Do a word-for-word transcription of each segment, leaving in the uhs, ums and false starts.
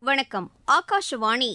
வணக்கம். ஆகாஷவாணி.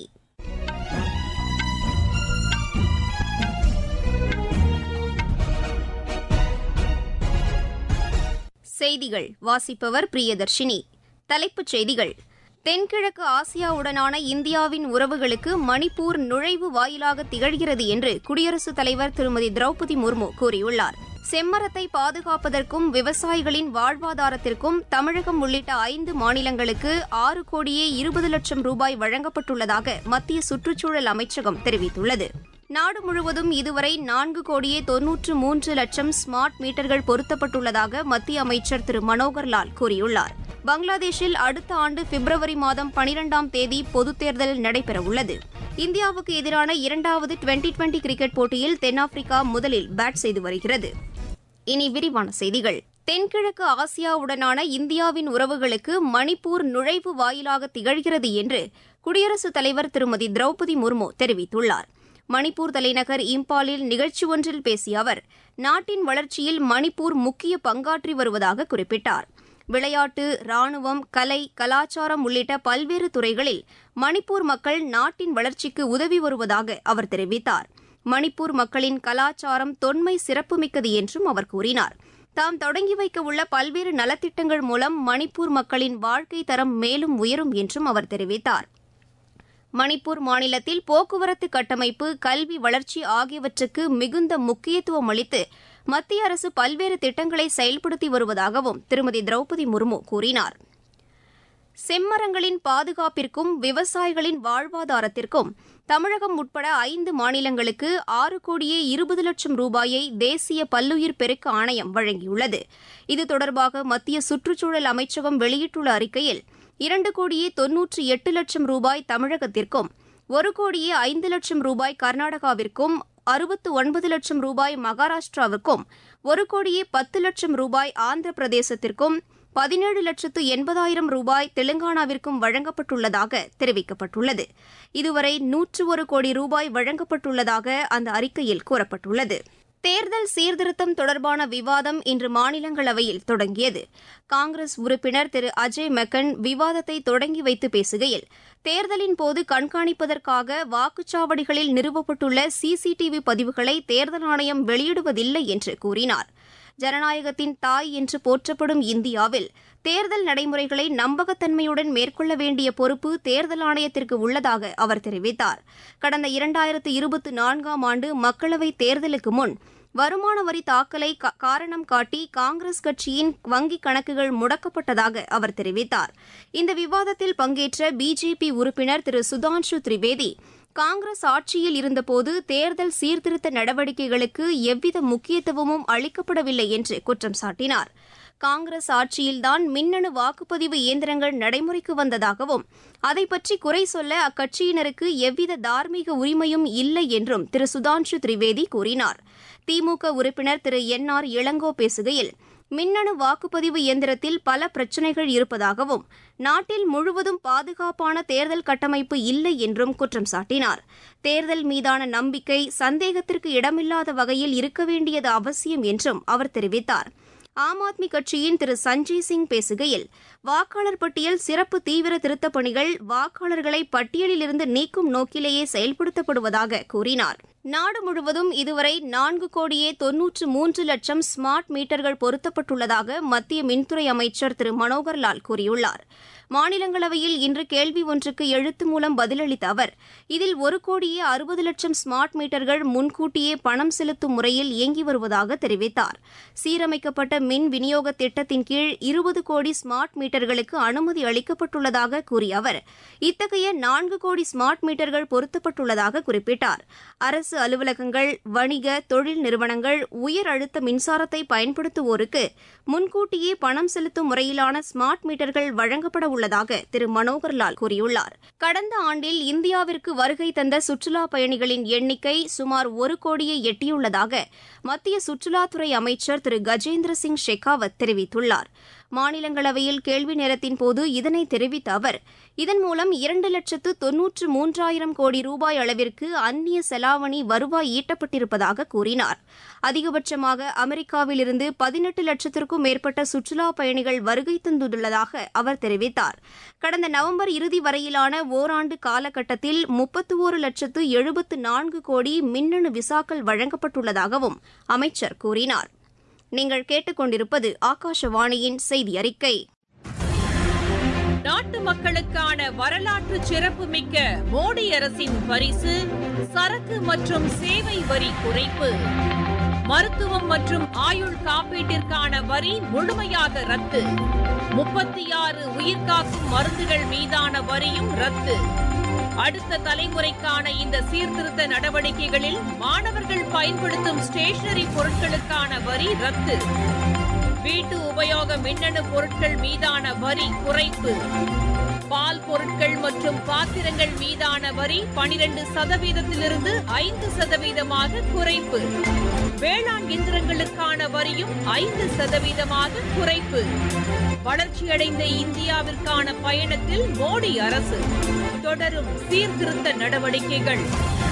செய்திகள் வாசிப்பவர் பிரியதர்ஷினி. தலைப்புச் செய்திகள். தென்கிழக்கு ஆசியாவுடனான இந்தியாவின் உறவுகளுக்கு மணிப்பூர் நுழைவு வாயிலாக திகழ்கிறது என்று குடியரசுத் தலைவர் திருமதி திரௌபதி முர்மு கூறியுள்ளார். செம்மரத்தை பாதுகாப்பதற்கும் விவசாயிகளின் வாழ்வாதாரத்திற்கும் தமிழகம் உள்ளிட்ட ஐந்து மாநிலங்களுக்கு ஆறு கோடியே இருபது லட்சம் ரூபாய் வழங்கப்பட்டுள்ளதாக மத்திய சுற்றுச்சூழல் அமைச்சகம் தெரிவித்துள்ளது. நாடு முழுவதும் இதுவரை நான்கு கோடியே தொன்னூற்று மூன்று லட்சம் ஸ்மார்ட் மீட்டர்கள் பொருத்தப்பட்டுள்ளதாக மத்திய அமைச்சர் திரு மனோகர்லால் கூறியுள்ளார். பங்களாதேஷில் அடுத்த ஆண்டு பிப்ரவரி மாதம் பனிரெண்டாம் தேதி பொதுத் தேர்தல் நடைபெறவுள்ளது. இந்தியாவுக்கு எதிரான இரண்டாவது டுவெண்டி டுவெண்டி கிரிக்கெட் போட்டியில் தென்னாப்பிரிக்கா முதலில் பேட் செய்து வருகிறது. இனி விரிவான செய்திகள். தென்கிழக்கு ஆசியாவுடனான இந்தியாவின் உறவுகளுக்கு மணிப்பூர் நுழைவு வாயிலாக திகழ்கிறது என்று குடியரசுத் தலைவர் திருமதி திரௌபதி முர்மு தெரிவித்துள்ளார். மணிப்பூர் தலைநகர் இம்பாலில் நிகழ்ச்சி ஒன்றில் பேசிய அவர், நாட்டின் வளர்ச்சியில் மணிப்பூர் முக்கிய பங்காற்றி வருவதாக குறிப்பிட்டார். விளையாட்டு, ராணுவம், கலை, கலாச்சாரம் உள்ளிட்ட பல்வேறு துறைகளில் மணிப்பூர் மக்கள் நாட்டின் வளர்ச்சிக்கு உதவி வருவதாக அவர் தெரிவித்தார். மணிப்பூர் மக்களின் கலாச்சாரம் தொன்மை சிறப்புமிக்கது என்றும் அவர் கூறினார். தாம் தொடங்கி வைக்க உள்ள பல்வேறு நலத்திட்டங்கள் மூலம் மணிப்பூர் மக்களின் வாழ்க்கை தரம் மேலும் உயரும் என்றும் அவர் தெரிவித்தார். மணிப்பூர் மாநிலத்தில் போக்குவரத்து கட்டமைப்பு, கல்வி வளர்ச்சி ஆகியவற்றுக்கு மிகுந்த முக்கியத்துவம் அளித்து மத்திய அரசு பல்வேறு திட்டங்களை செயல்படுத்தி வருவதாகவும் திருமதி திரௌபதி முர்மு கூறினார். செம்மரங்களின் பாதுகாப்பிற்கும் விவசாயிகளின் வாழ்வாதாரத்திற்கும் தமிழகம் உட்பட ஐந்து மாநிலங்களுக்கு ஆறு கோடியே இருபது லட்சம் ரூபாயை தேசிய பல்லுயிர் பெருக்க ஆணையம் வழங்கியுள்ளது. இது தொடர்பாக மத்திய சுற்றுச்சூழல் அமைச்சகம் வெளியிட்டுள்ள அறிக்கையில், இரண்டு கோடியே தொன்னூற்றி எட்டு லட்சம் ரூபாய் தமிழகத்திற்கும், ஒரு கோடியே ஐந்து லட்சம் ரூபாய் கர்நாடகாவிற்கும், அறுபத்து ஒன்பது லட்சம் ரூபாய் மகாராஷ்டிராவிற்கும், ஒரு கோடியே பத்து லட்சம் ரூபாய் ஆந்திர பிரதேசத்திற்கும், பதினேழு லட்சத்து எண்பதாயிரம் ரூபாய் தெலுங்கானாவிற்கும் வழங்கப்பட்டுள்ளதாக தெரிவிக்கப்பட்டுள்ளது. இதுவரை நூற்று ஒரு கோடி ரூபாய் வழங்கப்பட்டுள்ளதாக அந்த அறிக்கையில் கூறப்பட்டுள்ளது. தேர்தல் சீர்திருத்தம் தொடர்பான விவாதம் இன்று மாநிலங்களவையில் தொடங்கியது. காங்கிரஸ் உறுப்பினர் திரு அஜய் மெக்கன் விவாதத்தை தொடங்கி வைத்து பேசுகையில், தேர்தலின் போது கண்காணிப்பதற்காக வாக்குச்சாவடிகளில் நிறுவப்பட்டுள்ள சிசிடிவி பதிவுகளை தேர்தல் ஆணையம் வெளியிடுவதில்லை என்று கூறினார். ஜனநாயகத்தின் தாய் என்று போற்றப்படும் இந்தியாவில் தேர்தல் நடைமுறைகளை நம்பகத்தன்மையுடன் மேற்கொள்ள வேண்டிய பொறுப்பு தேர்தல் ஆணையத்திற்கு உள்ளதாக அவர் தெரிவித்தார். கடந்த இரண்டாயிரத்து இருபத்தி நான்காம் ஆண்டு மக்களவைத் தேர்தலுக்கு முன் வருமான வரி தாக்கலை காரணம் காட்டி காங்கிரஸ் கட்சியின் வங்கிக் கணக்குகள் முடக்கப்பட்டதாக அவர் தெரிவித்தார். இந்த விவாதத்தில் பங்கேற்ற பிஜேபி உறுப்பினர் திரு சுதான்ஷு திரிவேதி, காங்கிரஸ் ஆட்சியில் இருந்தபோது தேர்தல் சீர்திருத்த நடவடிக்கைகளுக்கு எவ்வித முக்கியத்துவமும் அளிக்கப்படவில்லை என்று குற்றம் சாட்டினார். காங்கிரஸ் ஆட்சியில்தான் மின்னணு வாக்குப்பதிவு இயந்திரங்கள் நடைமுறைக்கு வந்ததாகவும், அதை பற்றி குறை சொல்ல அக்கட்சியினருக்கு எவ்வித தார்மீக உரிமையும் இல்லை என்றும் திரு சுதான்ஷு திரிவேதி கூறினார். திமுக உறுப்பினர் திரு என் ஆர் இளங்கோ பேசுகையில், மின்னணு வாக்குப்பதிவு இயந்திரத்தில் பல பிரச்சினைகள் இருப்பதாகவும், நாட்டில் முழுவதும் பாதுகாப்பான தேர்தல் கட்டமைப்பு இல்லை என்றும் குற்றம் சாட்டினார். தேர்தல் மீதான நம்பிக்கை சந்தேகத்திற்கு இடமில்லாத வகையில் இருக்க வேண்டியது அவசியம் என்றும் அவர் தெரிவித்தார். ஆம் ஆத்மி கட்சியின் திரு சஞ்சய் சிங் பேசுகையில், வாக்காளர் பட்டியல் சிறப்பு தீவிர திருத்தப் பணிகள் வாக்காளர்களை பட்டியலிலிருந்து நீக்கும் நோக்கிலேயே செயல்படுத்தப்படுவதாக கூறினார். நாடு முழுவதும் இதுவரை நான்கு கோடியே தொன்னூற்று மூன்று லட்சம் ஸ்மார்ட் மீட்டர்கள் பொருத்தப்பட்டுள்ளதாக மத்திய மின்துறை அமைச்சர் திரு மனோகர்லால் கூறியுள்ளார். மாநிலங்களவையில் இன்று கேள்வி ஒன்றுக்கு எழுத்து மூலம் பதிலளித்த அவர், இதில் ஒரு கோடியே அறுபது லட்சம் ஸ்மார்ட் மீட்டர்கள் முன்கூட்டியே பணம் செலுத்தும் முறையில் இயங்கி வருவதாக தெரிவித்தார். சீரமைக்கப்பட்ட மின் விநியோக திட்டத்தின் கீழ் இருபது கோடி ஸ்மார்ட் மீட்டர்களுக்கு அனுமதி அளிக்கப்பட்டுள்ளதாக கூறிய அவர், இத்தகைய நான்கு கோடி ஸ்மார்ட் மீட்டர்கள் பொருத்தப்பட்டுள்ளதாக குறிப்பிட்டார். அரசு அலுவலகங்கள், வணிக, தொழில் நிறுவனங்கள் உயர் அழுத்த மின்சாரத்தை பயன்படுத்துவோருக்கு முன்கூட்டியே பணம் செலுத்தும் முறையிலான ஸ்மார்ட் மீட்டர்கள் வழங்கப்பட உள்ளதாக திரு மனோகர்லால் கூறியுள்ளார். கடந்த ஆண்டில் இந்தியாவிற்கு வருகை தந்த சுற்றுலா பயணிகளின் எண்ணிக்கை சுமார் ஒரு கோடியை எட்டியுள்ளதாக மத்திய சுற்றுலாத்துறை அமைச்சர் திரு கஜேந்திர சிங் ஷெகாவத் தெரிவித்துள்ளார். மாநிலங்களவையில் கேள்வி நேரத்தின்போது இதனை தெரிவித்த அவர், இதன் மூலம் இரண்டு லட்சத்து தொன்னூற்று மூன்றாயிரம் கோடி ரூபாய் அளவிற்கு அந்நிய செலாவணி வருவாய் ஈட்டப்பட்டிருப்பதாக கூறினார். அதிகபட்சமாக அமெரிக்காவிலிருந்து பதினெட்டு லட்சத்திற்கும் மேற்பட்ட சுற்றுலாப் பயணிகள் வருகை தந்துள்ளதாக அவர் தெரிவித்தார். கடந்த நவம்பர் இறுதி வரையிலான ஓராண்டு காலகட்டத்தில் முப்பத்தி ஒரு லட்சத்து எழுபத்து நான்கு கோடி மின்னணு விசாக்கள் வழங்கப்பட்டுள்ளதாகவும் அமைச்சர் கூறினார். நீங்கள் கேட்டுக்கொண்டிருப்பது ஆகாஷவாணியின் செய்தி அறிக்கை. நாட்டு மக்களுக்கான வரலாற்று சிறப்புமிக்க மோடி அரசின் பரிசு சரக்கு மற்றும் சேவை வரி குறைப்பு. மருத்துவம் மற்றும் ஆயுள் காப்பீட்டிற்கான வரி முழுமையாக ரத்து. முப்பத்தி ஆறு உயிர்காக்கும் மருந்துகள் மீதான வரியும் ரத்து. அடுத்த தலைமுறைக்கான இந்த சீர்திருத்த நடவடிக்கைகளில் மாணவர்கள் பயன்படுத்தும் ஸ்டேஷனரி பொருட்களுக்கான வரி ரத்து. வீட்டு உபயோக மின்னணு பொருட்கள் மீதான வரி குறைப்பு. பால் பொருட்கள் மற்றும் பாத்திரங்கள் மீதான வரி பனிரண்டு சதவீதத்திலிருந்து ஐந்து சதவீதமாக குறைப்பு. வேளாண் இயந்திரங்களுக்கான வரியும் ஐந்து சதவீதமாக குறைப்பு. வளர்ச்சியடைந்த இந்தியாவிற்கான பயணத்தில் மோடி அரசு தொடரும் சீர்திருத்த நடவடிக்கைகள்.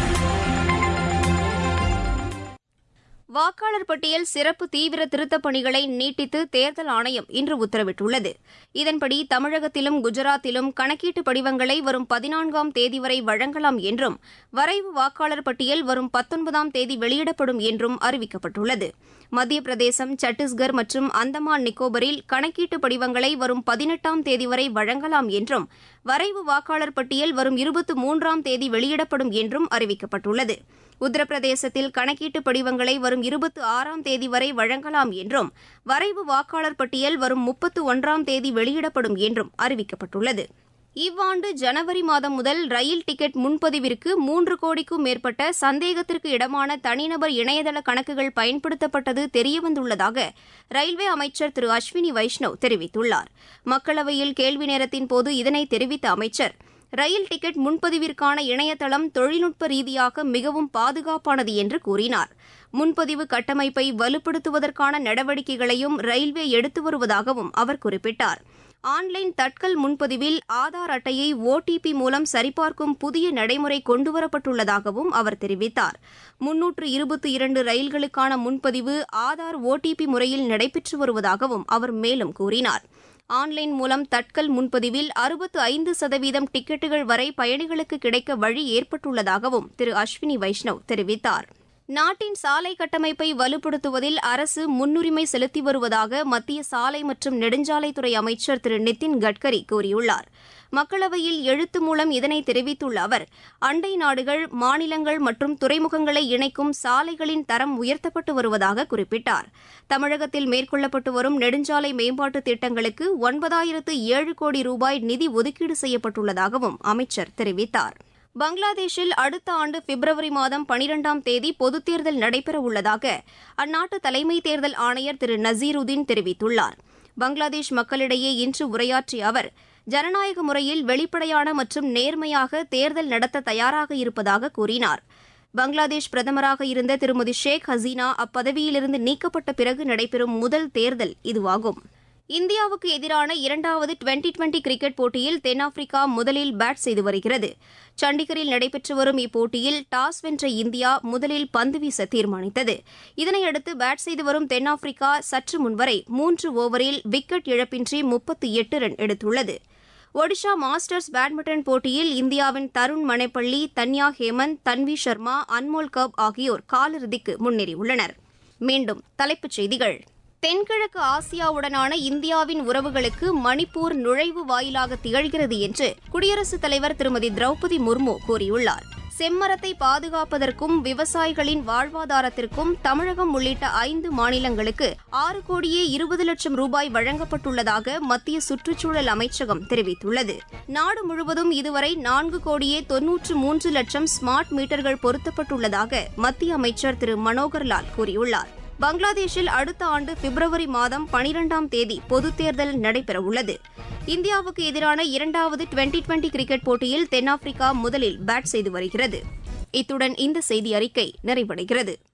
வாக்காளர் பட்டியல் சிறப்பு தீவிர திருத்தப் பணிகளை நீட்டித்து தேர்தல் ஆணையம் இன்று உத்தரவிட்டுள்ளது. இதன்படி தமிழகத்திலும் குஜராத்திலும் கணக்கீட்டு படிவங்களை வரும் பதினான்காம் தேதி வரை வழங்கலாம் என்றும், வரைவு வாக்காளர் பட்டியல் வரும் பத்தொன்பதாம் தேதி வெளியிடப்படும் என்றும் அறிவிக்கப்பட்டுள்ளது. மத்திய பிரதேசம், சத்தீஸ்கர் மற்றும் அந்தமான் நிக்கோபரில் கணக்கீட்டு படிவங்களை வரும் பதினெட்டாம் தேதி வரை வழங்கலாம் என்றும், வரைவு வாக்காளர் பட்டியல் வரும் இருபத்தி மூன்றாம் தேதி வெளியிடப்படும் என்றும் அறிவிக்கப்பட்டுள்ளது. உத்தரப்பிரதேசத்தில் கணக்கீட்டு படிவங்களை வரும் இருபத்தி ஆறாம் தேதி வரை வழங்கலாம் என்றும், வரைவு வாக்காளர் பட்டியல் வரும் முப்பத்தி ஒன்றாம் தேதி வெளியிடப்படும் என்றும் அறிவிக்கப்பட்டுள்ளது. இவ்வாண்டு ஜனவரி மாதம் முதல் ரயில் டிக்கெட் முன்பதிவிற்கு மூன்று கோடிக்கும் மேற்பட்ட சந்தேகத்திற்கு இடமான தனிநபர் இணையதள கணக்குகள் பயன்படுத்தப்பட்டது தெரியவந்துள்ளதாக ரயில்வே அமைச்சர் திரு அஸ்வினி வைஷ்ணவ் தெரிவித்துள்ளார். மக்களவையில் கேள்வி நேரத்தின்போது இதனை தெரிவித்த அமைச்சர், ரயில் டிக்கெட் முன்பதிவிற்கான இணையதளம் தொழில்நுட்ப ரீதியாக மிகவும் பாதுகாப்பானது என்று கூறினார். முன்பதிவு கட்டமைப்பை வலுப்படுத்துவதற்கான நடவடிக்கைகளையும் ரயில்வே எடுத்து வருவதாகவும் அவர் குறிப்பிட்டார். ஆன்லைன் தட்கல் முன்பதிவில் ஆதார் அட்டையை ஓடிபி மூலம் சரிபார்க்கும் புதிய நடைமுறை கொண்டுவரப்பட்டுள்ளதாகவும் அவர் தெரிவித்தார். முன்னூற்று இருபத்தி இரண்டு ரயில்களுக்கான முன்பதிவு ஆதார் ஓடிபி முறையில் நடைபெற்று வருவதாகவும் அவர் மேலும் கூறினார். ஆன்லைன் மூலம் தட்கல் முன்பதிவில் அறுபத்து ஐந்து சதவீதம் டிக்கெட்டுகள் வரை பயணிகளுக்கு கிடைக்க வழி ஏற்பட்டுள்ளதாகவும் திரு அஸ்வினி வைஷ்ணவ் தெரிவித்தார். நாட்டின் சாலை கட்டமைப்பை வலுப்படுத்துவதில் அரசு முன்னுரிமை செலுத்தி வருவதாக மத்திய சாலை மற்றும் நெடுஞ்சாலைத்துறை அமைச்சர் திரு நிதின் கட்கரி கூறியுள்ளார். மக்களவையில் எழுத்து மூலம் இதனை தெரிவித்துள்ள அவர், அண்டை நாடுகள், மாநிலங்கள் மற்றும் துறைமுகங்களை இணைக்கும் சாலைகளின் தரம் உயர்த்தப்பட்டு வருவதாக குறிப்பிட்டார். தமிழகத்தில் மேற்கொள்ளப்பட்டு வரும் நெடுஞ்சாலை மேம்பாட்டுத் திட்டங்களுக்கு ஒன்பதாயிரத்து ஏழு கோடி ரூபாய் நிதி ஒதுக்கீடு செய்யப்பட்டுள்ளதாகவும் அமைச்சர் தெரிவித்தார். பங்களாதேஷில் அடுத்த ஆண்டு பிப்ரவரி மாதம் பனிரெண்டாம் தேதி பொதுத் தேர்தல் நடைபெறவுள்ளதாக அந்நாட்டு தலைமை தேர்தல் ஆணையர் திரு நசீருதீன் தெரிவித்துள்ளார். பங்களாதேஷ் மக்களிடையே இன்று உரையாற்றிய அவர், ஜனநாயக முறையில் வெளிப்படையான மற்றும் நேர்மையாக தேர்தல் நடத்த தயாராக இருப்பதாக கூறினார். பங்களாதேஷ் பிரதமராக இருந்த திருமதி ஷேக் ஹசீனா அப்பதவியிலிருந்து நீக்கப்பட்ட பிறகு நடைபெறும் முதல் தேர்தல் இதுவாகும். இந்தியாவுக்கு எதிரான இரண்டாவது டுவெண்டி டுவெண்டி கிரிக்கெட் போட்டியில் தென்னாப்பிரிக்கா முதலில் பேட் செய்து வருகிறது. சண்டிகரில் நடைபெற்று வரும் இப்போட்டியில் டாஸ் வென்ற இந்தியா முதலில் பந்து வீச தீர்மானித்தது. இதனையடுத்து பேட் செய்து வரும் தென்னாப்பிரிக்கா சற்று முன்வரை மூன்று ஓவரில் விக்கெட் இழப்பின்றி முப்பத்தி எட்டு ரன் எடுத்துள்ளது. ஒடிஷா மாஸ்டர்ஸ் பேட்மிண்டன் போட்டியில் இந்தியாவின் தருண் மனேப்பள்ளி, தன்யா ஹேமந்த், தன்வி சர்மா, அன்மோல் கப் ஆகியோர் காலிறுதிக்கு முன்னேறியுள்ளனர். மீண்டும் தலைப்புச் செய்திகள். தென்கிழக்கு ஆசியாவுடனான இந்தியாவின் உறவுகளுக்கு மணிப்பூர் நுழைவு வாயிலாக திகழ்கிறது என்று குடியரசுத் தலைவர் திருமதி திரௌபதி முர்மு கூறியுள்ளார். செம்மரத்தை பாதுகாப்பதற்கும் விவசாயிகளின் வாழ்வாதாரத்திற்கும் தமிழகம் உள்ளிட்ட ஐந்து மாநிலங்களுக்கு ஆறு கோடியே இருபது லட்சம் ரூபாய் வழங்கப்பட்டுள்ளதாக மத்திய சுற்றுச்சூழல் அமைச்சகம் தெரிவித்துள்ளது. நாடு முழுவதும் இதுவரை நான்கு கோடியே தொன்னூற்று மூன்று லட்சம் ஸ்மார்ட் மீட்டர்கள் பொருத்தப்பட்டுள்ளதாக மத்திய அமைச்சர் திரு மனோகர்லால் கூறியுள்ளார். பங்களாதேஷில் அடுத்த ஆண்டு பிப்ரவரி மாதம் பனிரெண்டாம் தேதி பொதுத் தேர்தல் நடைபெறவுள்ளது. இந்தியாவுக்கு எதிரான இரண்டாவது டுவெண்டி டுவெண்டி கிரிக்கெட் போட்டியில் தென்னாப்பிரிக்கா முதலில் பேட் செய்து வருகிறது. இத்துடன் இந்த செய்தி அறிக்கை நிறைவடைகிறது.